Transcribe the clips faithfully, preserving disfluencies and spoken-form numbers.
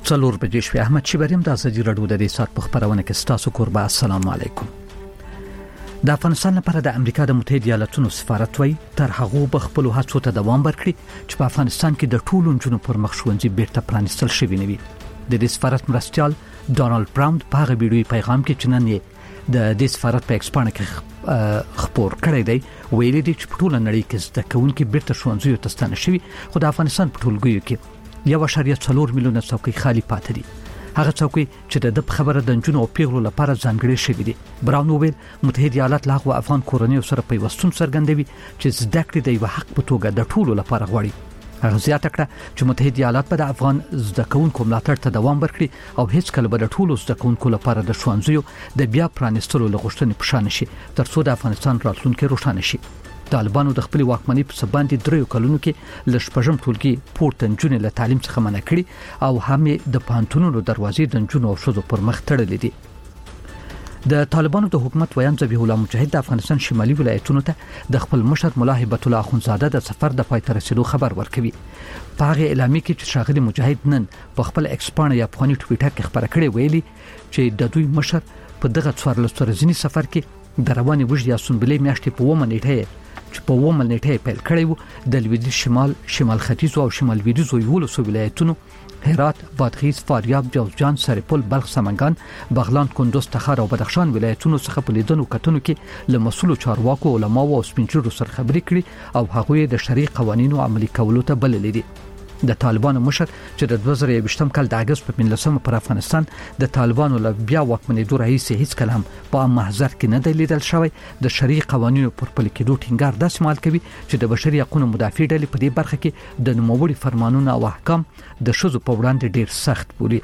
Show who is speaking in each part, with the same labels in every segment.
Speaker 1: څلور بجې شوې. احمد شیبریم د ازادي راډیو د دې سات په خبرونه کې ستاسو قربا. السلام علیکم. د افغانستان لپاره د امریکا د متحده ایالاتونو سفارت وای تر هغه په خپل هڅو ته دوام ورکړي چې په افغانستان کې د ټولو نجونو پر مخ ښوونځي بیرته پرانیستل شوي نه وي. د دې سفارت مرستیال ډونالد براون په هغه ویډیوي پیغام کې چې نن یې د دې سفارت په ایکسپانه کې خبر کړی دی ویلي دی چې په ټوله نړۍ کې زده کوونکي بیرته ښوونځیو ته ستانه شوي، خو د افغانستان په ټولګیو کې یو اشاریه څلور میلیونه څوکۍ خالی پاتې دي. هغه څوکۍ چې د خبره د نجونو او پیغلو لپاره ځانګړي شوي دي. براون وویل متحده ایالات له هغو افغان کورنیو سره پیوستون څرګندوي چې زده کړې د یو حق په توګه د ټولو لپاره غواړي. هغه زیاته کړه چې متحده ایالات به د افغان زده کوونکو ملاتړ ته دوام ورکړي او هیڅ کله به د ټولو زده کوونکو لپاره د ښوونځیو د بیا پرانیستلو لغوښتنې په شان شي ترڅو د افغانستان راتلونکي روښانه شي. طالبانو د خپل واکمنۍ په سبب د دریو کلونو کې لشپږم ټولګي پورته نجونې له تعلیم څخه منع کړي او هم د پانتونونو دروازې د نجونو او ښځو پر مخ تړلې دي. د طالبانو د حکومت ویان ذبیح الله مجاهد د افغانستان شمالي ولایتونو ته د خپل مشر مولا هیبت الله اخونزاده د سفر د پای ته رسیدو خبر ورکوي. په هغه اعلامیه کې چې شاغلي مجاهد نن په خپل ایکسپانه یا افغاني ټویټر کې خبره کړې ویلي چې د دوی مشر په دغه څوارلس ورځنی سفر کې د رواني وجدي یا سنبلې میاشتې په ومه نیټه چې په ومه نیټه پیل کړی وو د لویدیځ شمال، شمال ختیځ او شمال لویدیځ یولسو ولایتونو هرات، بادغیس، فاریاب، جوزجان، سرپل، بلخ، سمنګان، بغلان، کندوز، تخار او بدخشان ولایتونو څخه په لیدنو کتنو کې له مسؤلو چارواکو، علماو او سپینچرو سره خبرې کړي او هغوی د شرعي قوانینو عملي کولو ته بللي دي. د طالبانو مشر چې د دوه زره یوویشتم کال د اگست په پنځلسمه پر افغانستان د طالبانو له بیا واکمنېدو راهیسې هیڅ کله هم په محضر کې نه دی لیدل شوی. د شرعي قوانینو پر پلي کېدو ټینګار داسې مال کوي چې د بشري حقوقو مدافع ډلې په دې برخه کې د نوموړي فرمانونه او احکام د ښځو په وړاندې ډیر سخت بولي.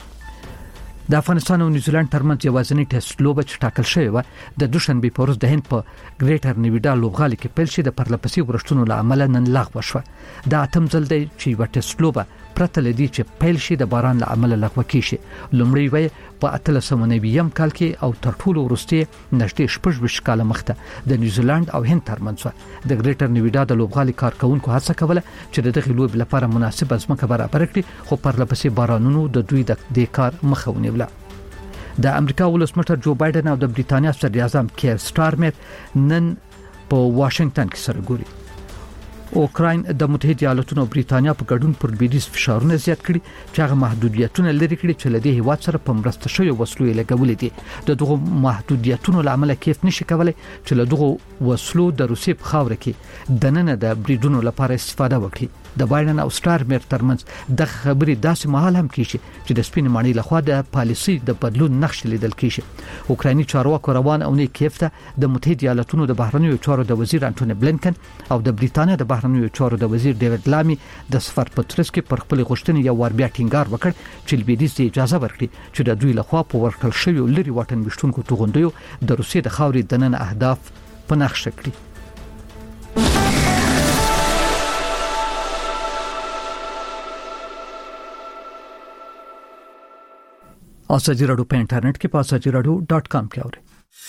Speaker 1: د افغانستان او نیوزیلند ترمنځ یوازینی ټیسټ لوبه چې ټاکل شوې و د دوشنبه په ورځ د هند په ګریټر نیویډا لوبغالي کې پیل شي د پرلپسې ورښتونو له امله نن لغوه شوه. دا اتم ځل دی چې یو ټیسټ لوبه پرته لدی چې پیل شي د باران له امله لغوه کیږي. لومړی وای په اتلس سوه نوي کال کې او تر ټولو وروستي نږدې شپږ ویشت کاله مخته د نیوزیلند او هند ترمنځ د ګریټر نیویډا د لوبغالي کارکونکو هڅه کوله چې دغه لوب لپاره مناسب ځمکه برابر کړي، خو پرلپسې بارانونو د دوی د دې کار مخه ونیوله. د امریکا ولسمشر جو بایدن او د بریټانیا صدر اعظم کیر سټارمر نن په واشنگټن کې سره ګوري. اوکراین د متحده ایالاتونو او بریټانیا په ګډون پر لویدیځ فشارونه زیات کړي چې هغه محدودیتونه لري کړي چې لدې هیواد سره په مرسته شوی وسلو یې لګولې دي. د دغه محدودیتونو لامل کیف نشي کولای چې له دغه وسلو د روسي په خاوره کې د نن د بریډونو لپاره استفاده وکړي. د بایدن او سټارمر ترمنځ د خبرې داسې مهال هم کیږي چې د سپین ماڼۍ لخوا د پالیسي د بدلون نقش لیدل کیږي. اوکرایني چارواکو روان او نه کیف ته د متحده ایالاتونو د بهرنیو چارو د وزیر انټونی بلینکن او د بریټانیا د بهرنیو چارو د وزیر ډیوډ لامي د سفر پترس کې پر خپل غوښتنې یو ور بیا ټینګار وکړ چې لویدیځ اجازه ورکړي چې د دوی لخوا په ورکړل شوی لري واټن وشتونکو توغندیو د روسیې د خاورې د نن اهداف په نقشه کړي. ازادي راډیو په انټرنیټ کې په ازادي راډیو ډاټ کام کې اورئ.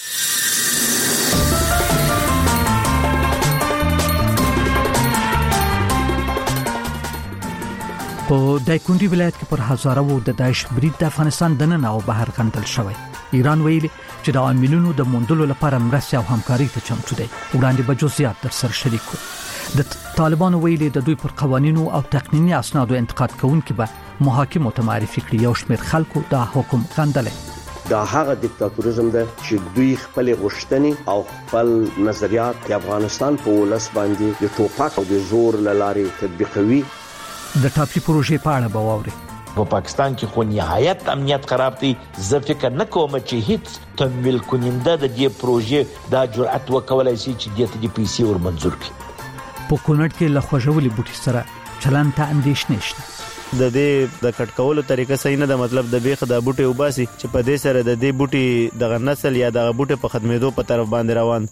Speaker 1: په دایکندي ولایت کې پر هزارو د داعش برید د افغانستان دننه او بهر غندل شوی. ایران ویلي چې د عاملونو د موندلو لپاره مرسته او همکاري ته چمتو دی. وړاندې به جزئیات در سره شریک کړو. د طالبانو ویلي د دوی پر قوانینو او تقنیني اسنادو انتقاد کوونکي به محاکمو ته معرفي کړي. یو شمېر خلکو دا حکم غندلی.
Speaker 2: دا هغه دیکتاتوریزم ده چې دوی خپل غوښتنې او خپل نظریات د افغانستان په ولس باندې د ټوپک او د زور لارې تطبیقوي.
Speaker 1: د ټاپي پروژې په اړه به واورئ.
Speaker 3: په پاکستان کې خو نهایت امنیت خراب دی. زه فکر نه کوم چې هیڅ تمویل کننده د دې پروژې دا جرأت وکولای شي چې دې ته پیسې ور منظور کړي.
Speaker 1: په کونړ کې له خوځولې بوټي سره چلن ته اندېښنې شته.
Speaker 4: د دې د کټ کولو طریقه صحیح نه ده. مطلب د بیخ د بوټي وباسي چې په دې سره د دې بوټي د نسل یا د بوټي په خدمتو په طرف باندې روان.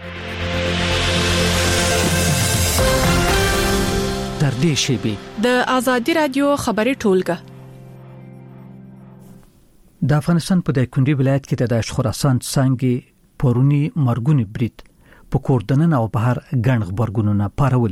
Speaker 1: تر دې شی
Speaker 5: د ازادي رادیو خبري ټولګه.
Speaker 1: د افغانستان په دایکندي ولایت کې د داعش خراسان څنګه پرونی مرګونی برید په کوردنن او بهر ګڼ خبرګونونه پارولې دي.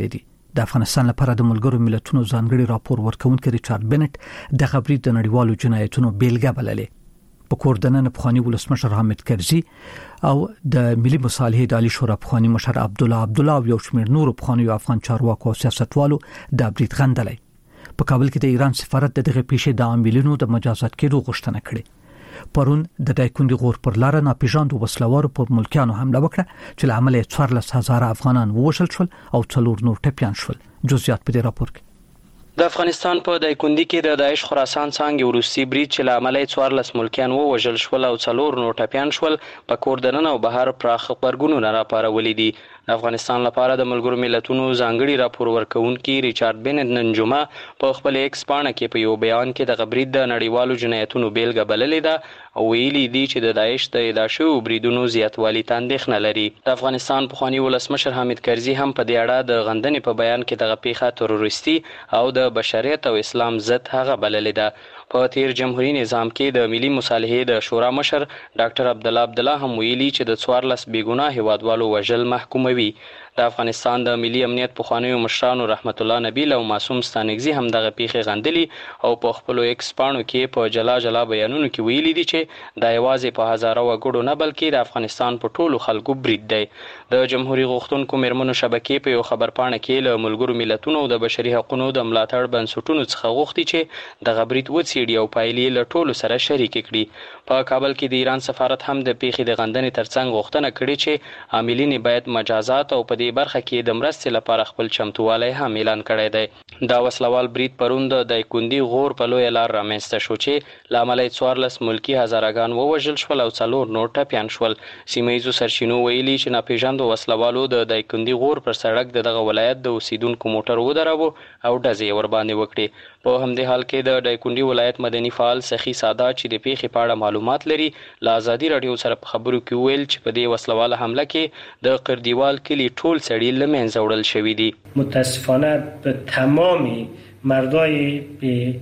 Speaker 1: د افغانستان لپاره د ملګرو ملتونو ځانګړي راپور ورکونکي ریچارډ بنټ د خبري د نړیوالو جنایتونو بیلګه بللې. په کور دننه پخوانی ولسمشر حامد کرزي او د ملي مصالحې د عالی شورا پخوانی مشر عبد الله عبد الله او یو شمېر نور پخوانی افغان چارواکو او سیاستوالو د برید غندلې. په کابل کې د ایران سفارت د دغه پیښې د عاملینو د مجازات کېدو غوښتنه کړې. پرون د دایکندي غور پر لار ناپېژاندو وسلوارو پر ملکیانو حمله وکړه چې له امله څوارلس هزار افغانان ووژل شول او څلور نور ټپیان شول. جزئیات په دې راپور کې.
Speaker 6: د افغانستان په دایکندي کې د داعش خراسان څنګه وروستي برید چې له امله څوارلس ملکیان ووژل شول او څلور نور ټپیان شول په کور دننه او بهر پراخ خبرګونونه راپارولي دي. د افغانستان لپاره د ملګرو ملتونو ځانګړي راپور ورکونکي ریچارډ بنټ نن جمعه په خپل ایکس پاڼه کې په یو بیان کې د برید د نړیوالو جنایتونو بیلګه بللې ده او ویلي دي چې د داعش د ادعا شویو بریدونو زیاتوالي ته اندېښنه لري. د افغانستان پخوانی ولسمشر حامد کرزي هم په دې اړه د غندنې په بیان کې دغه پیښه تروریستي او د بشریت او اسلام ضد هغه بللې ده. په تیر جمهوریت نظام کې د ملي مصالحې د شورا مشر ډاکټر عبد الله عبد الله هم ویلي چې د څوارلس بیګناه هیوادوالو وژل محکوموي. د افغانستان د ملي امنیت پخوانیو مشرانو رحمت الله نبیل او معصوم ستانکزي هم دغه پیښې غندلي او په خپل ایکس پاڼو کې په جلا جلا بیانونو کې ویلي دي چې دا یوازې په هزاره وګړو نه بلکې د افغانستان په ټولو خلکو برید دی. د جمهوریت غوښتونکو میرمنو شبکې په یو خبر پاڼه کې له ملګرو ملتونو د بشري حقوقو د ملاتړ بنسټونو څخه غوښتي چې د برید وڅېړي او پایلې له ټولو سره شریک کړي. په کابل کې د ایران سفارت هم د پیښې د غندنې ترڅنګ غوښتنه کړې چې عاملین باید مجازات او په دې برخه کې د مرستې لپاره خپل چمتووالی هم اعلان کړی دی. دا وسلوال برید پرون د دایکندي غور په لویه لار رامنځته شو چې له امله یې څوارلس ملکي هزارهګان ووژل شول او څلور نور ټپیان شول. سیمه ییزو سرچینو ویلي چې ناپېژاندو وسلوالو د دایکندي غور پر سړک د دغه ولایت د اوسیدونکو موټر ودراوه او ډزې یې ورباندې وکړې. په همدې حال کې د دایکندي ولایت مدني فعال سخي سادات چې د پیښې په اړه معلومات لري له ازادي راډیو سره په خبرو کې ویل چې په دې وسلواله حمله کې د قردیوال کلي ټول سړي له منځه وړل شوي دي.
Speaker 7: متاسفانه به تمام مردای به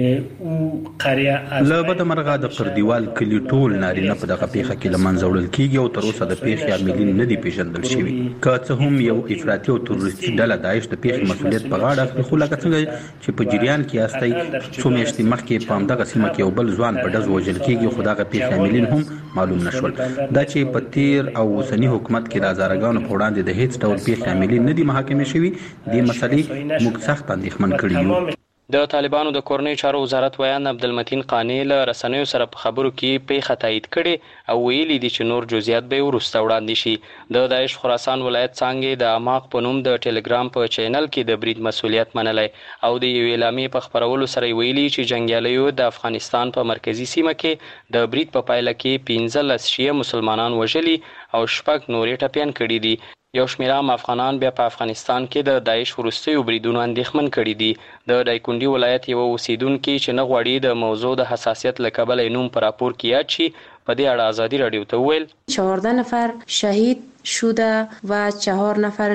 Speaker 7: او قریه
Speaker 8: له بده مرغه د قردیوال کلي ټول نارینه په دغه پیښه کې له منځه وړل کیږي او تر اوسه د پیښې عاملین نه دي پیژندل شوي. که څه هم یو افراطي او تروریستي ډله داعش د پیښې مسؤلیت په غاړه اخلي، خو لکه څنګه چې په جریان کې یاستئ څو میاشتې مخکې په همدغه سیمه کې یو بل ځوان په ډز وژل کیږي خو دغه پیښې عاملین هم معلوم نشول. دا چې په تیر او اوسني حکومت کې د هزارهګانو په وړاندې د هیڅ ډول پیښې عاملین نه دي محاکمې شوي، دې مسلې موږ سخت اندېښمن کړي یو.
Speaker 6: د طالبانو د کورنیو چارو وزارت ویان عبدالمتین قانی له رسنیو سره په خبرو کې پیښه تایید کړې او ویلي دي چې نور جزئیات به وروسته وړاندې شي. د داعش خراسان ولایت څانګې د اماق په نوم د ټلګرام په چینل کې د برید مسؤلیت منلی او د یو اعلامیې په خپرولو سره ویلي چې جنګیالیو د افغانستان په مرکزی سیمه کې د برید په پایله کې پنځلس شیعه مسلمانان وژلي او شپږ نورې ټپیان کړي دي. یو شمېر عام افغانان بیا په افغانستان کې د داعش وروستیو بریدونو اندېښمن کړي دي. د دایکندي ولایت یو اوسیدونکي چې نه غواړي د موضوع د حساسیت له کبله نوم په راپور کې یاد شي په دې اړه ازادي راډیو ته وویل
Speaker 9: چهارده نفر شهید شده و چهار نفر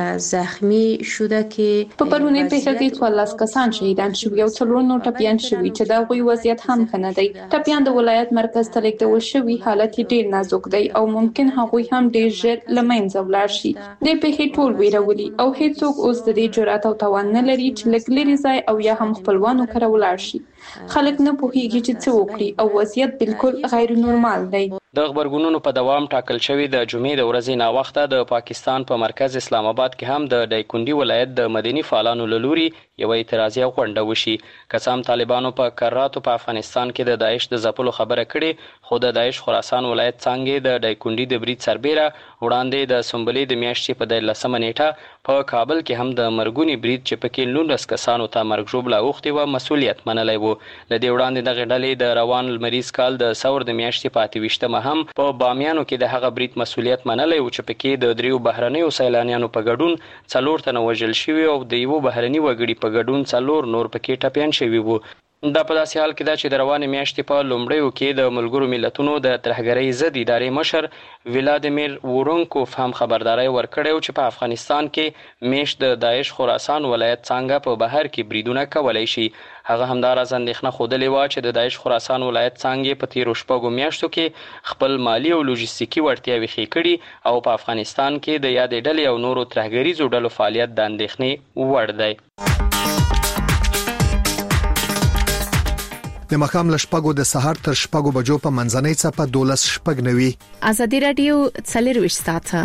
Speaker 9: زخمی شده که
Speaker 10: په پرونی پیښه کې څوارلس کسان شهیدان شوي او څلور نور ټپیان شوي چې د هغوی وضعیت هم ښه نه دی. ټپیان د ولایت مرکز ته لیږدول شوي، حالت یې ډېر نازک دی او ممکن هغوی هم ډېر ژر له منځه ولاړ شي. دې پیښې ټول ویرولي او هیڅوک اوس د دې جرأت او توان نه لري چې لږ لرې ځای او یا هم خپلوانو کره ولاړ شي. خلک نه پوهیږي چې څه وکړي او وضعیت بالکل غیر نورمال دی.
Speaker 6: د خبرګونونو په دوام ټاکل شوی د جمعې د ورځې ناوخته د پاکستان په مرکز اسلام آباد کې هم د دایکندي ولایت د مدني فعالانو له لوري یوه اعتراضیه غونډه وشي. که څه هم طالبانو په کراتو په افغانستان کې د داعش د ځپلو خبره کړې، خو د داعش خراسان ولایت څانګې د دایکندي د برید سربیره وړاندې د سنبلې د میاشتې په دیارلسمه نیټه په کابل کې هم د مرګوني برید چې پکې نولس کسانو ته مرګ ژوبله اوښتې وه مسؤلیت منلی و. له دې وړاندې دغې ډلې د روان لمریز کال د ثور د میاشتې په اته ویشتمه هم په بامیانو کې د هغه برید مسؤلیت منلی و چې پکې د دریو بهرنیو سیلانیانو په ګډون څلور تنه وژل شوي او د یوه بهرني وګړي په ګډون څلور نور پکې ټپیان شوي وو. دا په داسې حال کې ده چې د روانې میاشتې په لومړیو کې د ملګرو ملتونو د ترهګرۍ ضد ادارې مشر ولادیمیر وورونکوف هم خبرداري ورکړې چې په افغانستان کې میشت د داعش خراسان ولایت څنګه په بهر کې بریدونه کولای شي. هغه همداراز اندېښنه ښودلې وه چې د داعش خراسان ولایت څنګه په تیرو شپږو میاشتو کې خپل مالی او لوجستیکي وړتیاوې ښې کړي او په افغانستان کې د یادې ډلې او نورو ترهګریزو ډلو فعالیت د اندېښنې وړ دی.
Speaker 11: د مخام لشپګو د سحر تر شپګو بجو په منځنۍ څپه دولس شپګ نوي.
Speaker 5: ازادي رادیو څلرويشت ساعته.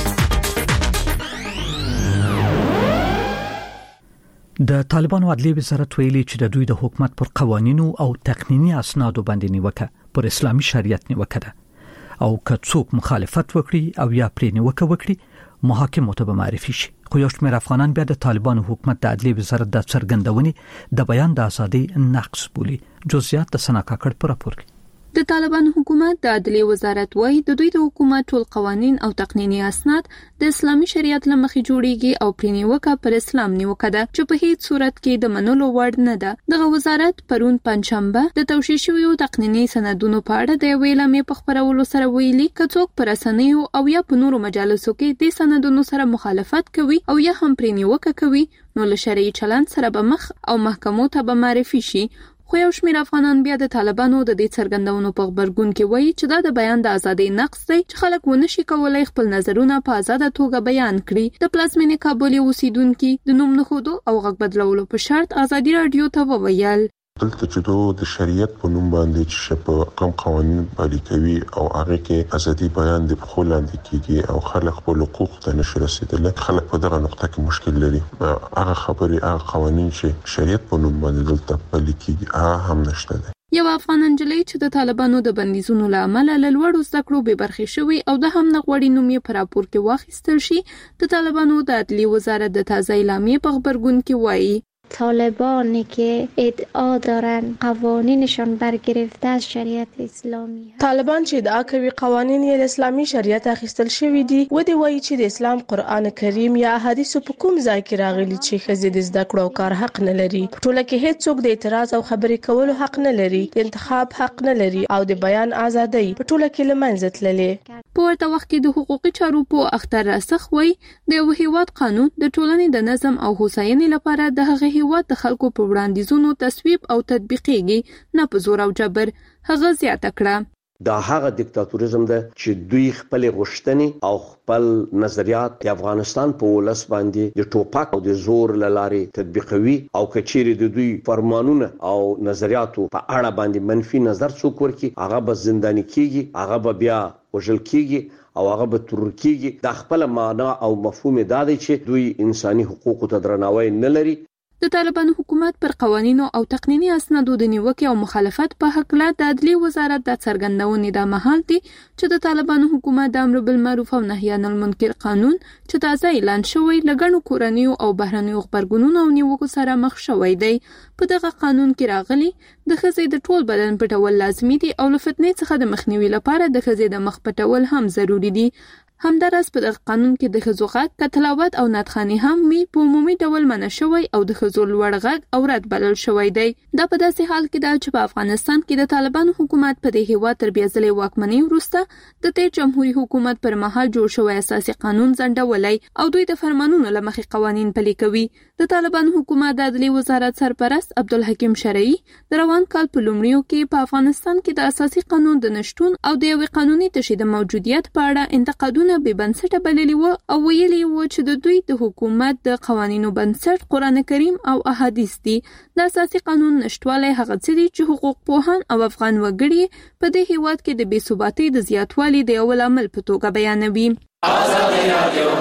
Speaker 1: د طالبانو عدلي وزارت ویلي چې د دوی د حکومت پر قوانینو او تقنینی اسنادو باندې نیوکه پر اسلامي شریعت نیوکه ده او که څوک مخالفت وکړي او یا پرې نیوکه وکړي محاکمو ته به معرفي شي. خو یو شمېر افغانان بیا د طالبانو حکومت د عدلي وزارت د څرګندونې د بیان د ازادۍ نقص بولي. جزئیات د سنا کاکړ په راپور کې.
Speaker 10: د طالبان حکومت د عدلي وزارت وايي د دوی د حکومت ټول قوانين او تقنینی اسناد د اسلامي شریعت لمخې جوړیږي او پرېنیوکه پر اسلام نیوکه ده چې په هیڅ صورت کې د منلو وړ نه ده. دغه وزارت پرون پنځشنبه د توشیح شویو تقنینی سندونو په اړه د ویلامې په خبرولو سره ویلي که څوک پر رسنیو او یا په نورو مجالسو کې د سندونو سره مخالفت کوي او یا هم پرېنیوکه کوي نو له شرعي چلند سره به مخ او محکمو ته به معرفي شي. خو یو شمېر افغانان بیا د طالبانو د دې څرګندونو په خبرګون کې وایي چې دا د بیان د ازادۍ نقص دی چې خلک ونه شي کولای خپل نظرونه په آزاده توګه بیان کړي. د پلازمینې کابل اوسیدونکو د نوم نښودو او غږ بدلولو په شرط ازادي رادیو ته وویل
Speaker 12: دلته چې دوی د شریعت په نوم باندې چې په کوم قوانين پلي کوي او هغه کې ازادي بیان د خپل لاندې کیږي او خلک خپل حقوق ته نشي رسیدلی. خلک په دغه نقطه کې مشکل لري. هغه خبري هغه قوانين چې شریعت په نوم باندې دلته پلي کیږي هغه هم نشته دي.
Speaker 10: یو افغان انجلۍ چې د طالبانو د بندیزونو له امله له لوړو زده کړو بې برخې شوې او د هم نغوړي نوم یې په راپور کې واخیستل شي. د طالبانو د عدلي وزارت د تازه اعلامیې په خبرګون کې وایي
Speaker 13: طالبانی که ادعا دارن قوانینشان برگرفته از شریعت اسلامی هست.
Speaker 14: طالبان چې ادعا کوي قوانین یې د اسلامي شریعت اخیستل شوی دي و دی وایي چې د اسلام قرآن کریم یا احادیث په کوم ځای کې راغلي چې ښځې د زده کړو او کار حق نه لري. په ټوله کې هیڅ څوک د اعتراض او خبرې کولو حق نه لري، د انتخاب حق نه لري او د بیان ازادۍ په ټوله کې له منځه تللې.
Speaker 10: په ورته وخت کې د حقوقي چارو په اختر راسخ وایي د یو هیواد قانون د ټولنې د نظم او هوساینې لپاره د هغه هیواد د خلکو په وړاندیزونو تصویب او تطبیقېږي نه په زور او جبر. هغه زیاته کړه
Speaker 2: دا هغه دیکتاتوریزم ده چې دوی خپل غوښتنې او خپل نظریات د افغانستان په ولس باندې د ټوپک او د زور لارې تطبیقوي او کچېری د دوی فرمانونه او نظریاتو په اړه باندې منفي نظر څوک ورکي هغه به زنداني کیږي، هغه به بیا وژل کیږي او هغه به ترور کیږي. د خپل معنا او مفهوم دا دی چې دوی انساني حقوقو ته درناوی نه لري.
Speaker 10: د طالبانو حکومت پر قوانینو او تقنینی اسنادو د نیوکې او مخالفت په حق له د عدلي وزارت د څرګندونې د محل دي چې د طالبانو حکومت د امر بالمعروف او نهي عن المنکر قانون چې تازه اعلان شوی لګڼو کورنیو او بهرنیو خبرګونونو او نیوکو سره مخ شوی دی. په دغه قانون کې راغلي د ښځې د ټول بدن پټول لازمي دي او له فتنې څخه د مخنیوي لپاره د ښځې د مخ پټول هم ضروری دي. همداراز په دغه قانون کې د ښځو غږ که تلاوت او نعتخواني هم وي په عمومي ډول منع شوی او د ښځو لوړ غږ او رد بلل شوی دی. دا په داسې حال کې ده چې په افغانستان کې د طالبانو حکومت په دې هیواد تر بیا ځلې واکمنۍ وروسته د تیر جمهوریت حکومت پر مهال جوړ شوی اساسي قانون ځنډولی او دوی د فرمانونو له مخې قوانین پلي کوي. د طالبانو حکومت د عدلي وزارت سرپرست عبدالحکیم شرعي د روان کال په لومړیو کې په افغانستان کې د اساسي قانون د نشتون او د یوې قانوني تشې د موجودیت په اړه انتقادونه بې بنسټه بللي وو او ویلي وو چې د دوی د حکومت د قوانینو بنسټ قرآن کریم او احادیث دي. د اساسي قانون نشټوالی هغه څه دي چې حقوق پوهان او افغان وګړي په دې هیواد کې د بې ثباتۍ د زیاتوالي د یو لامل په توګه بیانوي. ازادي رادیو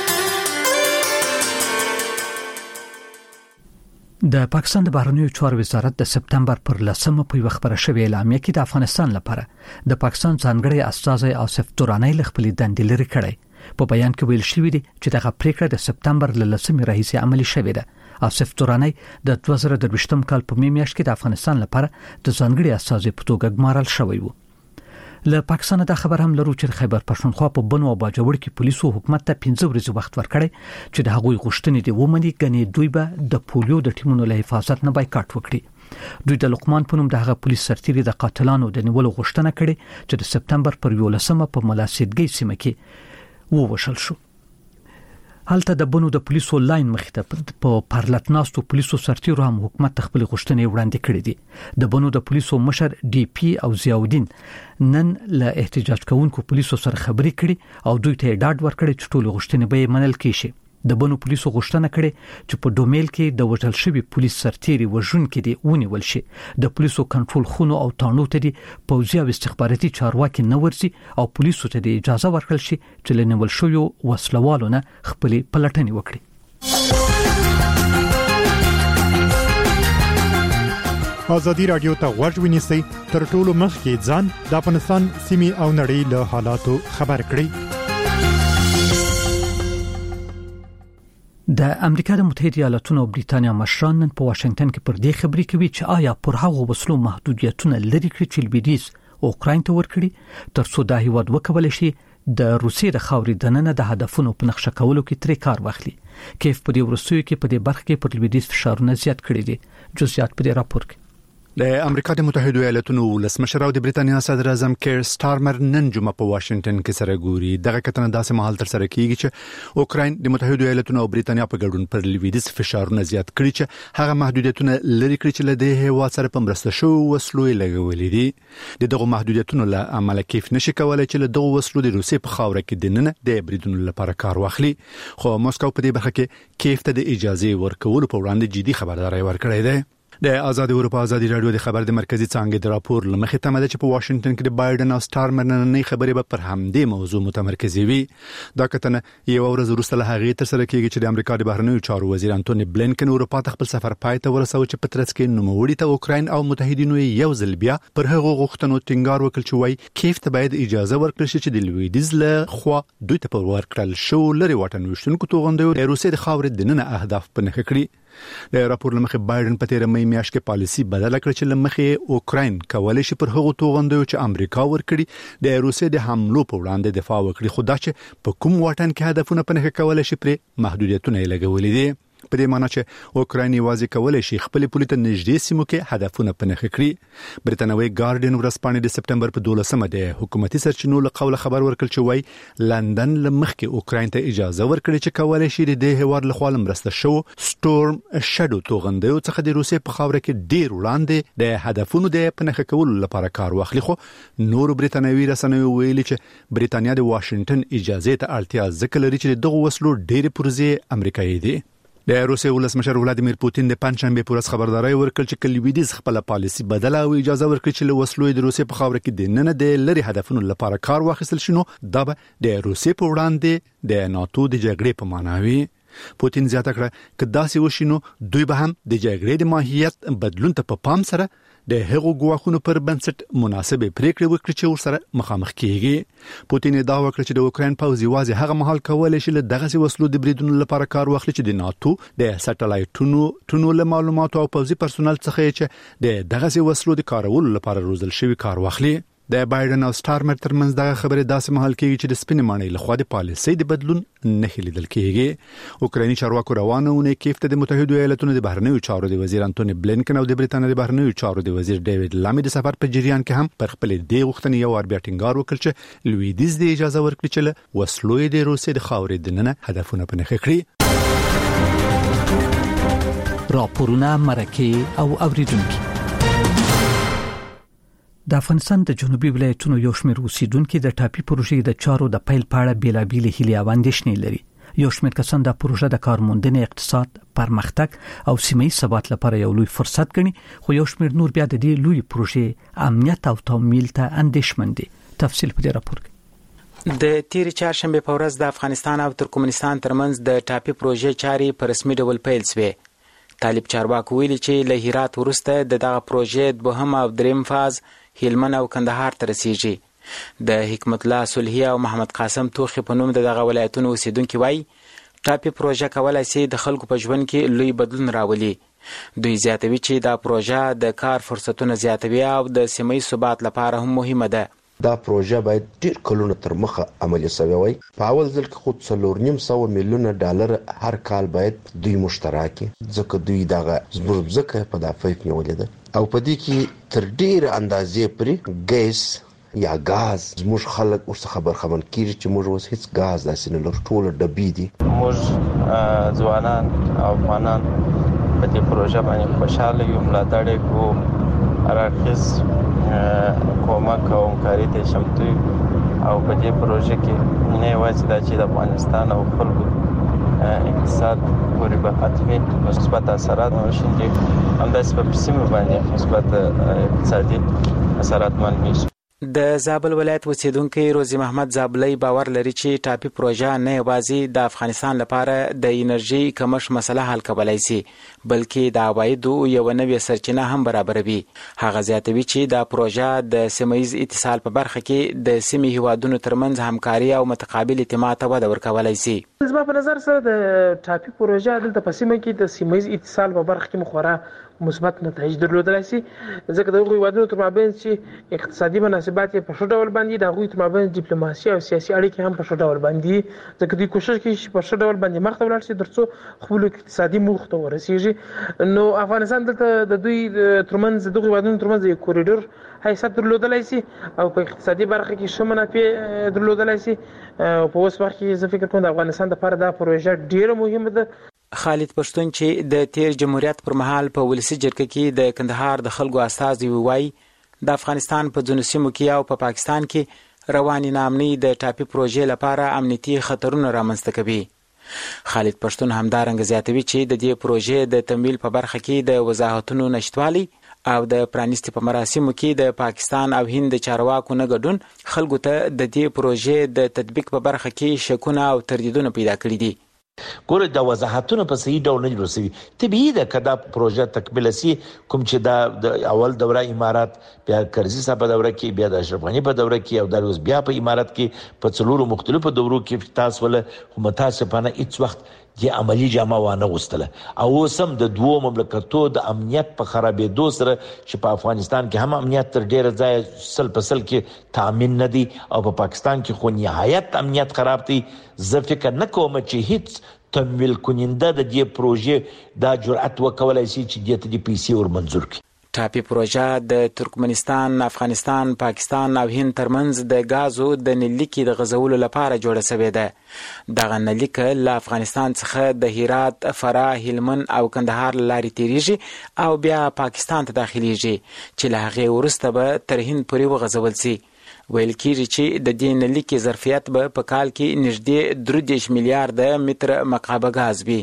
Speaker 1: د پاکستان د بهرنیو چارو وزارت د سپتمبر پر لسمه په یو خبره شوې اعلامیه کې د افغانستان لپاره د پاکستان ځانګړي استازی آصف تورانی له خپل دندې لري کړی. په بیان کې ویل شوی دی چې دغه پریکړه د سپتمبر له لسمې راهیسې عملي شوې ده. آصف تورانی د دوه زره درویشتم کال په می میاشت کې د افغانستان لپاره د ځانګړي استازی په توګه ګمارل شوی و. له پاکستان دا خبر هم لرو چې خیبر پښتونخوا په بنو او باجوړ کې پولیسو حکومت ته پنځه ورځې وخت ورکړی چې د هغوی غوښتنې دی ومني، غني دوی به د پولیو د ټیمونو له حفاظت نه بایکاټ وکړي. دوی د لقمان په نوم د هغه پولیس سرتیري د قاتلانو د نیولو غوښتنه کړې چې د سپتمبر پر یولسمه په ملاسیدګۍ سیمه کې ووشل شو. هلته د بنو د پولیسو لاین مخې ته په پرلتناستو پولیسو سرتیرو هم حکومت ته خپل غوښتنې وړاندې کړې دي. د بنو د پولیسو مشر ډي پی او ضیاءالدین نن له احتجاج کوونکو پولیسو سره خبرې کړې او دوی ته ډاډ ورکړی چې ټول غوښتنې به منل کیږي. د بنو پولیسو غوښتنه کړې چې په ډومیل کې د وژل شوی پولیس سرتیري وژونکي دي ونیول شي. د پولیسو کنټرول خونو او تانو ته دي پوځي او استخباراتي چارواکي نه ورسي او پولیسو ته دي اجازه ورکړل شي چې له نیول شویو وسلوالو نه خپل پلټنې وکړي.
Speaker 15: ازادي رادیو ته غوږ ونیسئ تر ټولو مخکې ځان د افغانستان سیمې او نړۍ له حالاتو خبر کړئ.
Speaker 1: د امریکا د متحده ایالاتونو او بریتانیا مشران نن په واشنگټن کې پر دې خبرې کوي چې آیا پر هغو وسلو محدودیتونه لري کړي چې لویدیځ اوکراین ته ورکړي ترڅو دا هیواد وکولای شي د روسیې د خاورې دننه د هدفونو په نقشه کولو کې ترې کار واخلي. کیف په دې ورسوي کې په دې برخه کې پر لویدیځ فشارونه زیات کړي دي. جزئیات په دې راپور کې.
Speaker 16: د امریکا د متحده ایالاتونو ولسمشر او د بریتانیا صدر اعظم کیر سټارمر نن جمعه په واشنگټن کې سره ګوري. دغه کتنه داسې مهال تر سره کیږي چې اوکراین د متحده ایالاتونو او بریتانیا په ګډون پر لویدیځ فشارونه زیات کړي چې هغه محدودیتونه لري کړي چې له دې هیواد سره په مرسته شو وسلو لګولې دي. د دغه محدودیتونو له عمله کیف نشي کولای چې له دغه وسلو د روسیې په خاوره کې دننه د بریدونو لپاره کار واخلي. خو موسکو په دې برخه کې کیف ته د اجازه ورکولو په وړاندې جدي خبرداري ورکړې ده. د آزاد اروپا ازادي رادیو د خبر د مرکزی څانګې د راپور لمخې تمه ده چې په واشنگټن کې د بایدن او سټارمر نننۍ خبرې به پر همدې موضوع متمرکزې وي. دا کتنه یو ورځ وروسته له هغې تر سره کېږي چې د امریکا د بهرنیو چارو وزیر انټونی بلینکن اروپا ته خپل سفر پای ته ورسوي چې په ترڅ کې نوموړي ته اوکراین او متحدینو یو ځل بیا پر هغو غوښتنو ټینګار وکړ چې وایي کیف ته باید اجازه ورکړل شي چې د لویدیځ له خوا دوی ته په ورکړل شو لري واټن وشتونکو توغندیو د روسیې د خاورې دننه اهداف په نښه کړي. د راپور لمخې بایدن په تیر مې میاشت کې پالیسی بدله کړې چې لمخې اوکراین کولای شي پر هغو توغندیو چې امریکا ورکړي د روسیې د حملو په وړاندې دفاع وکړي. خو دا چې په کوم واټن کې هدفونه په نښه کولای شي پر محدودیتونه یې لګولې دي. په دې معنی چې اوکراین یوازې کولای شي خپل پولیټ نږدې سیمو کې هدفونه په نښه کړي. بریتانوي ګارډین ورځپاڼې د سپتمبر په دولسمه د حکومتي سرچینو له قوله خبر ورکړ چې وایي لندن لمخکې اوکراین ته اجازه ورکړي چې کولای شي د دې هیواد له خوا مرسته شو سټورم شادو توغندیو څخه د روسیې په خاوره کې ډیر وړاندې د هدفونو د په نښه کولو لپاره کار واخلي. خو نور بریتانوي رسنیو ویلي چې بریتانیا د واشنگټن اجازه ته اړتیا ځکه لري چې دغه وسلو ډیر پروژې امریکایي دي. د روسیې ولسمشر ولادیمیر پوتین د پنځشنبه په ورځ خبرداري ورکړ چې کلویدیز خپل پالیسی بدله او اجازه ورکړي چې له وسلو د روسیې په خاوره کې د نن د لری هدفونو لپاره کار واخیستل شي. نو دا به د روسیې په وړاندې د ناتو د جګړې په معنا وي. پوتین زیاته کړه چې داسې وشي نو دوی به هم د جګړې د ماهیت بدلون ته په پام سره د هغو ګواښونو پر بنسټ مناسبه پریکړې وکړي چې ورسره مخامخ کیږي. پوتین دا وکړ چې د اوکراین پوځ یوازې هغه مهال کولای شي له دغه وسلو د بریدونو لپاره کار واخلي چې د ناتو د سټلایټونو ټونو له معلوماتو او پوځي پرسونل څخه چې د دغه وسلو د کارولو لپاره روزل شوی کار واخلي. د بایدن او سټارمر ترمنځ دغه خبره داسې مهال کېږي چې د سپینې ماڼۍ له خوا د پالیسۍ د بدلون نه لیدل کېږي. اوکرایني چارواکو روانه اونۍ کیف ته د متحده ایالاتونو د بهرنیو چارو د وزیر انټونی بلینکن او د بریتانیا د بهرنیو چارو د وزیر ډیوډ لامی د سفر په جریان کې هم پر خپل د غوښتنې یو ور بیا ټینګار وکړ چې لویدیځ د اجازه ورکړي چې له وسلو د روسیې د خاورې دننه هدفونه په نښه کړي.
Speaker 1: راپورونه مرکه او اوریدونکو د افغانستان د جنوبي ولایتونو یو شمېر اوسیدونکو د ټاپي پروژې د چارو د پیل پاړه بیلابېل هیلې او اندېښنې لري. یو شمېر کسان د پروژې د کارموندنې اقتصاد پرمختګ او سیمه‌یز ثبات لپاره یو لوی فرصت ګڼي، خو یو شمېر نور بیا د دې لوی پروژې امنیت او تمویل ته اندېښمن دي. تفصیل په دې راپور کې.
Speaker 17: د تیر چهارشنبه په ورځ د افغانستان او ترکمنستان ترمنځ د ټاپي پروژې چارې په رسمي ډول پیل شوې. طالب چارواکو ویلي چې له هرات وروسته د دغه پروژې دوهم او دریم فاز هلمند او کندهار ته رسیږي. د حکمت الله صلحي او محمد قاسم توخي په نوم دغه ولایتونو اوسیدونکو وایي ټاپي پروژه کولای شي د خلکو په ژوند کې لوی بدلون راولي. دوی زیاتوي چې دا پروژه د کار فرصتونه زیاتوي او د سیمه‌یز ثبات لپاره هم مهمه ده.
Speaker 18: دا پروژه باید ډیر کلونه تر مخه عملي شوی وای. په اول ځل کې خو څلور نیم سو میلیونه ډالر هر کال باید دوی مشترکي ځکه دوی دغه زموږ ځکه په دافعه نیولې ده او په دې کې تر ډیر اندازې پرې ګیس یا غاز زموږ خلک اوس خبر خبر کیږي چې موږ اوس هیڅ غاز داسې نه لرو، ټول ډبې دي.
Speaker 19: موږ ځوانان او افغانان په دې پروژه باندې خوشاله یو، ملاتړ یې کوو، هر اړخیز کومک او همکاري ته چمتو یو او په دې پروژه کې نه یوازې دا چې د افغانستان او خلکو اقتصاد پورې به حتمي مثبت اثرات وشیندي، همداسې په سیمه باندې مثبت اقتصادي اثرات معلومیږي.
Speaker 17: د زابل ولایت اوسیدونکو روزي محمد زابلي باور لري چې ټاپي پروژه نه یوازې د افغانستان لپاره د انرژي کمښت مسله حل کولای شي بلکې د عوایدو یو نوې سرچینه هم برابروي. هغه زیاتوي چې دا پروژه د سیمه‌ییز اتصال په برخه کې د سیمې هیوادونو ترمنځ همکاري او متقابل اعتماد ته وده ورکولای شي.
Speaker 20: زما په نظر سره د ټاپي پروژه دلته په سیمه کې د سیمه‌ییز اتصال په برخه کې مخورا مثبت نتایج درلودلای شي، ځکه د هغوی هیوادونو تر مابین چې اقتصادي مناسبات یې په ښه ډول باندې د هغوی تر مابین ډیپلوماسي او سیاسي اړیکې هم په ښه ډول باندې، ځکه دوی کوشش کوي چې په ښه ډول باندې مخ ته ولاړ شي تر څو خپلو اقتصادي موخو ته ورسیږي. نو افغانستان دلته د دوی ترمنځ دغه هیوادونو ترمنځ یو کوریډور حیثیت درلودلای شي او په اقتصادي برخه کې ښه منافع درلودلای شي. په اوس وخت کې زه فکر کوم د افغانستان لپاره دا پروژه ډیره مهمه ده.
Speaker 17: خالد پښتون چې د تیر جمهوریت پر مهال په ولسی جرګه کې د کندهار د خلکو استازي وایي د افغانستان په ځینو سیمو کې او په پاکستان کې رواني نامني د ټاپي پروژې لپاره امنیتي خطرونه رامنځته کوي. خالد پښتون همدارنګه زیاتوي چې د دې پروژې د تمویل په برخه کې د وضاحتونو نشټوالي او د پرانیستي په مراسمو کې د پاکستان او هند د چارواکو نه ګډون خلکو ته د دې پروژې د تطبیق په برخه کې شکونه او تردیدونه پیدا کړي دي.
Speaker 3: ګوره د وضاحتونو په صحیح ډول نه رسوي. طبیعي ده که دا پروژه تکمیل شي، کوم چې دا د اول دوره امارات، بیا کرزي صاحب په دوره کې، بیا د اشرف غني په دوره کې او د اوس بیا په امارات کې په څلورو مختلفو دورو کې تاسو ول هم متاسفانه هیڅ وخت د عملی جامه وانه غوستله او سم د دوو مملکتو د امنیت په خرابېدو سره چې په افغانستان کې هم امنیت تر ډیره ځای سل په سل کې تامین نه دی او په پاکستان کې خو نهایت امنیت خراب دی. زه فکر نه کوم چې هیڅ تمویل کننده د دې پروژې دا جرأت وکولای شي چې دې ته د پیسې ور منظور کړي.
Speaker 17: ټاپي پروژه د ترکمنستان، افغانستان، پاکستان او هند ترمنځ د غازو د نلیکي د غزولو لپاره جوړه شوې ده. دغه نلیک له افغانستان څخه د هرات، فراه، هلمند او کندهار لارې تیریږي او بیا پاکستان ته داخليږي چې له هغې وروسته به تر هند پورې وغځول شي. ویل کېږي چې د دې نلیکي ظرفیت به په کال کې نږدې درې دېرش میلیارډ متر مکعب غاز وي.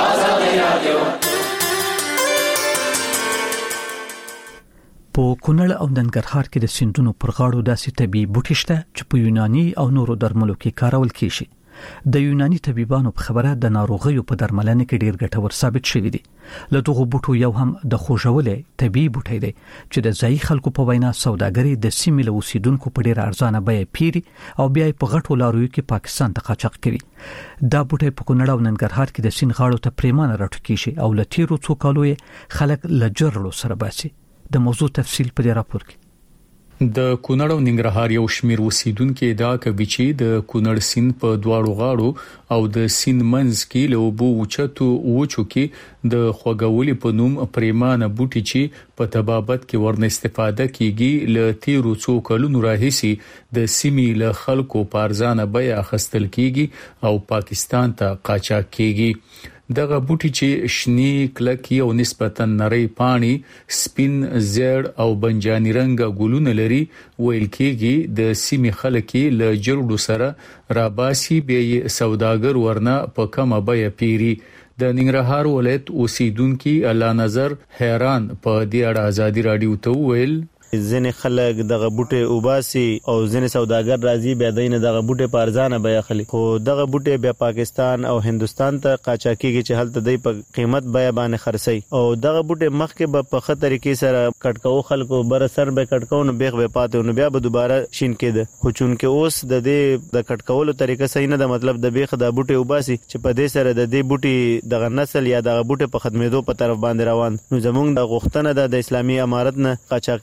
Speaker 1: په کونړ او ننګرهار کې د سیندونو پر غاړو داسې طبي بوټي شته چې په یوناني او نورو درملو کې کارول کیږي. د یوناني طبيبانو په خبره د ناروغیو په درملنه کې ډیر ګټور ثابت شوی دی. له دغه بوټو یو هم د خوژولې طبي بوټی دی چې د ځای خلکو په وینا سوداګري د سیمې له اوسیدونکو په ډیر ارزانه بیه پیري او بیا په غټو لارویو کې پاکستان ته قاچاق کوي. دا بوټی په کونړ او ننګرهار کې د سین غاړو ته پریمانه راټو کیږي او له تیرو څو کالو خلک لجرلو سره باسي. د موضوع تفصیل په دې راپور کې.
Speaker 21: د کونړ او ننګرهار یو شمیر اوسیدونکو دا کوي چې د کونړ سیند په دواړو غاړو او د سیند منځ کې له اوبو اوچتو اوچو کې د خوګولې په نوم پریمانه بوټي چې په تبابت کې ورن استفاده کیږي له تیرو څو کلونو راهیسي د سیمې له خلکو پارزانه بیه اخستل کیږي او پاکستان ته قاچاق کیږي. دغه بوټي چې شنی کلکی او نسبتا نری پانی، سپین زیړ او بنجانی رنګ ګلونه لري، ویل کېږي د سیمې خلک له جرړو سره راباسي به سوداګر ورنه په کومه بیه پیری. د ننګرهار ولایت اوسیدونکو الله نظر حیران په دې اړه ازادي رادیو ته ویل
Speaker 4: ځنې خلک دغه بوټي وباسي او ځنې سوداګر راځي بیا دینه دغه بوټي په ارزانه بیا خلی، خو دغه بوټي بیا پاکستان او هندستان ته قاچاقيږي چې هلته دی په قیمت بیا باندې خرڅي او دغه بوټي مخکې به په خطر طریقې سره کټکاو خلکو بر سر به کټکاو نو بیغ به پاتې نو بیا به دوباره شین کېده. خو چونکه اوس د دې د کټکاولو طریقه صحیح نه ده، مطلب د بیغ د بوټي وباسي چې په دې سره د دې بوټي دغه نسل یا دغه بوټي په خدمتو په طرف باندې روان. نو زمونږ د غوښتنه د اسلامي امارت نه قاچاقي ډول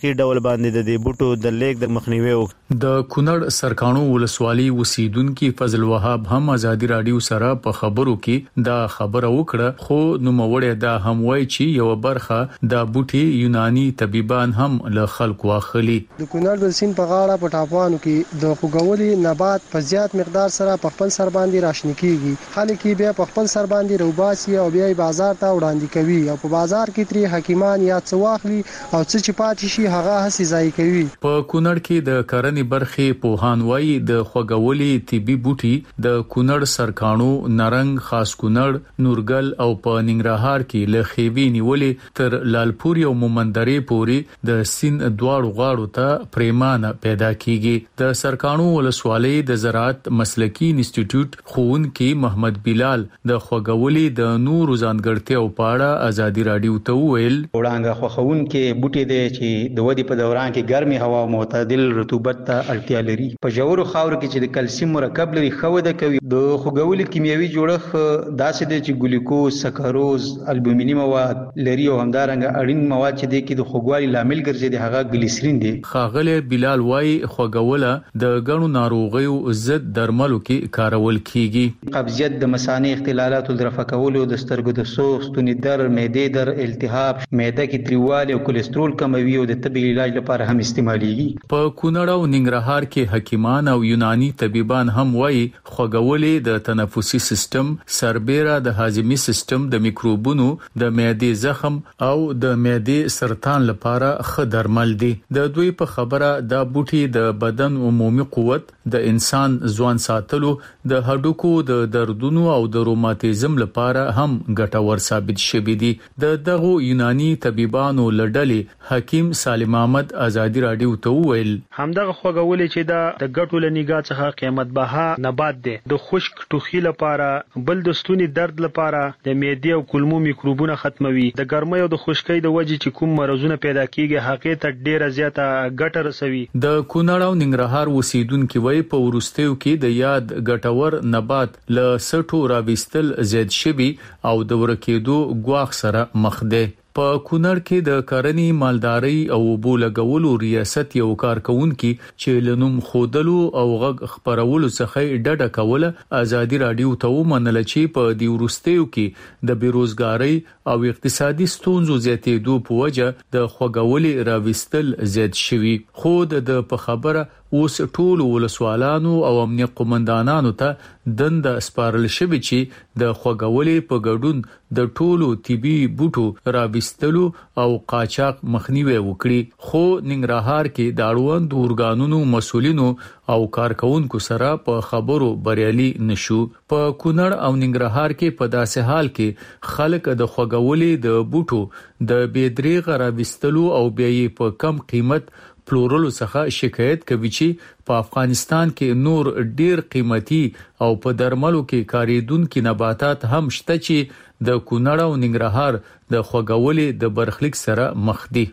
Speaker 4: باندې د دې بوټو د لیک د مخنیوي وکړي.
Speaker 21: د کونړ سرکانو ولسوالۍ اوسیدونکو فضل وهاب هم ازادي رادیو سره په خبرو کې دا خبره وکړه، خو نو موړې دا هم وایي چې یو برخه دا بوټي یوناني طبيبان هم له خلکو واخلي.
Speaker 7: د کونړ د سین په غاړه په ټاپوانو کې د خوګولي نبات په زیات مقدار سره په خپل سر باندې راشنه کیږي، خلک بیا په خپل سر باندې روباسي او بیا بازار ته وړاندې کوي او په بازار کې تری حکیمان یا څو واخلي او څه چې پاتې شي هغه هسي ځای کوي. په
Speaker 21: کونړ کې د کرنې برخې پوهان وایي د خوګولي طبي بوټي د کونړ سرکانو، نرنګ، خاص کونړ، نورګل او په ننګرهار کې له خېوي نیولې تر لالپور او مومندرې پورې د سین دواړو غاړو ته پریمانه پیدا کیږي. د سرکانو ولسوالۍ د زراعت مسلکی انسټیټیوټ ښوونکي محمد بلال د خوګولي د نورو ځانګړتیاو په اړه ازادي رادیو ته وویل:
Speaker 22: وړانګه خوخون کې بوټي دي چې د ودی په دوران کې ګرمي هوا او معتدل رطوبت ته اړتیا لري. په جوړو خاور کې چې د کلسیم مرکب لري خوده کوي. د خوګولي کیمیاوي جوړښت داسې دی چې ګلوکوز، سکروز، البومینی مواد لري او همدارنګه اړین مواد چې د کې د خوګوالي لامل ګرځي هغه ګلیسرین دی.
Speaker 21: خاغله بلال وای خوګوله د غنو ناروغیو ضد درملو کې کارول کیږي.
Speaker 22: قبضیت د مثانې اختلالاتو د رفع کولو، د سترګو د سوخت، ستوني در، معدې در، التهاب، معده کې تریوالی او کولېسترول کموي او د طبي علاج لپاره هم استعماليږي.
Speaker 21: په کونړ او ننګرهار کې حکیمان او یوناني طبيبان هم وایي خوګولې د تنفسي سیستم، سربېره د هاضمي سیستم، د میکروبونو، د معدې زخم او د معدې سرطان لپاره ښه درمل دي. د دوی په خبره دا بوټي د بدن عمومي قوت، د انسان ځوان ساتلو، د هډوکو د دردونو او د روماتیزم لپاره هم ګټور ثابت شوي دي. د دغه یوناني طبيبانو لړلې حکیم سالم احمد ازادي رادیو ته وویل:
Speaker 23: همدغه خوګولې چې دا د ګټو لنیګا څخه قیمت بها نبات دی، د خشک ټوخي لپاره، بل د ستوني درد لپاره، د معدې او کولمو میکروبونه ختموي، د ګرمۍ او د خشکۍ د وجې چې کوم مرزونه پیدا کیږي هغه ته ډیره زیاته ګټه رسوي.
Speaker 21: د کونړ او ننګرهار اوسیدونکو وایي په ورستیو کې د یاد ګټور نبات له سټو راوستل زیات شوي او د ورکېدو ګواښ سره مخ دي. په کونړ کې د کرنې، مالدارۍ او بولګولو ریاست یو کارکونکي چې لنوم خودلو او غږ خبرولو څخه ډډه کوله ازادي رادیو ته ومنل چې په دی ورستیو کې د بیروزګاری او اقتصادي ستونزو زیاتېدو په وجه د خوګولې راوستل زیات شوي. خو د په خبره اوس ټول ولسوالانو او امنیه قومندانانو ته دنده سپارل شوی چې د خوګولې په ګډون د ټولو طبي بوټو راوستلو او قاچاق مخنیوي وکړي. خو ننګرهار کې د اړوند اورګانونو مسولینو او کارکونکو سره په خبرو بریالي نشو. په کونړ او ننګرهار کې په داسې حال کې خلک د خوګولې د بوټو د بيدریغ راوستلو او بیا یې په کم قیمت پلورلو څخه شکایت کوي چې په افغانستان کې نور ډیر قیمتي او په درملو کې کاریدونکو نباتات هم شته چې د کونړ او ننګرهار د خوګولې د برخلیک سره مخ دي.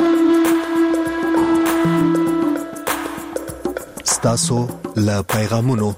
Speaker 11: ستاسو له پیغامونو.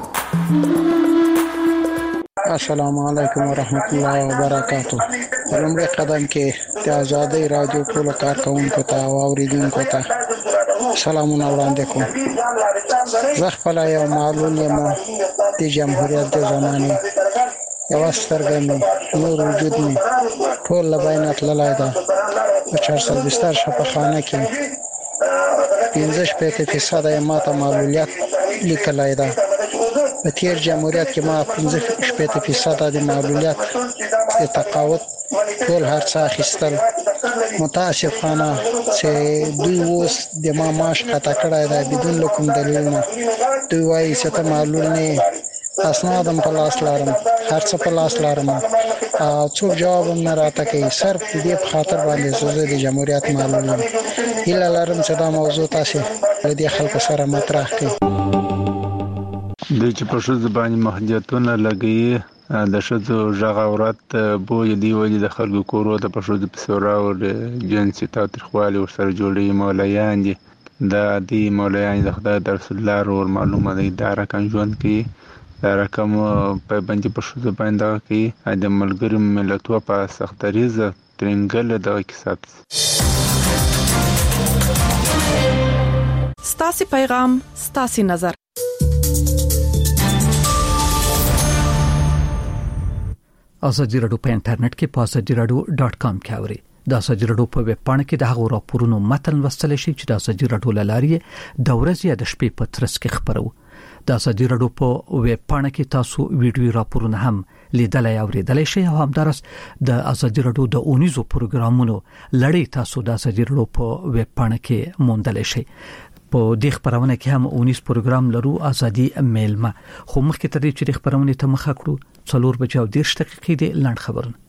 Speaker 24: السلام علیکم ورحمت الله وبرکاتہ. لومړی قدم کې د آزادۍ رادیو ټول کارکونکو ته او اوریدونکو ته سلامونه وړاندې کوم. زه خپل یو معلول یم د جمهوریت د زمانې یو سترګه مې نور وجود مې ټول له بینه تللی ده. په چهار سوه بستر شفاخانه کې پنځه شپېته فیصده یې ماته معلولیت لیکلی ده. په تیر جمهوریت کې ما پنځه شپېته فیصده د معلولیت د تقاعد ټول هر څه اخیستل. متاسفانه چې دوی اوس د ما معاش قطع کړی دی بدون له کوم دلیل نه. دوی وایي چې ته معلول نه، اسناد هم په لاس لرم، هر څه په لاس لرم او څوک جواب هم نه راته کوي. صرف د دې په خاطر باندې زه د جمهوریت معلول یم. هیله لرم چې دا موضوع تاسو له دې خلکو سره مطرح کړئ.
Speaker 25: د چې په ښځو باندې محدودیتونه لګوي، د ښځو غږ اورات بوی دی ویلي د خلکو کورو ته په ښځو پسې راوړي، جنسي تاوتریخوالي ورسره جوړوي. مولایان دي، دا دي مولایان د خدای د رسول الله ورور معلومه دی دا رقم ژوند کوي، دا رقم پابندي په ښځو باندې دغه کوي. د ملګرو ملتونو په سختریزه ترنګل دغه کیسه
Speaker 5: ستاسو پیغام ستاسو نظر.
Speaker 1: ازادي رادیو په انټرنیټ کې په ازادي رادیو ډاٹ کام کې اوري. د ازادي رادیو په ویب پاڼه کې د هغو راپورونو متن لوستل شي چې د ازادي رادیو لاري د ورځې یا د شپې په ترڅ کې خبرو. د ازادي رادیو په ویب پاڼه کې تاسو ویډیو راپورونه هم لیدلای او اوریدلای شئ او همدارس د ازادي رادیو د اونیزو پروګرامونو لړۍ تاسو د ازادي رادیو په ویب پاڼه کې موندلای شئ. په دې خبرونه کې هم اونیز پروګرام لرو ازادي میلمه. خو مخکې تر دې چې خبرونه ته مخه کړو څلور بجې او دېرش دقیقې د لاند خبرونه.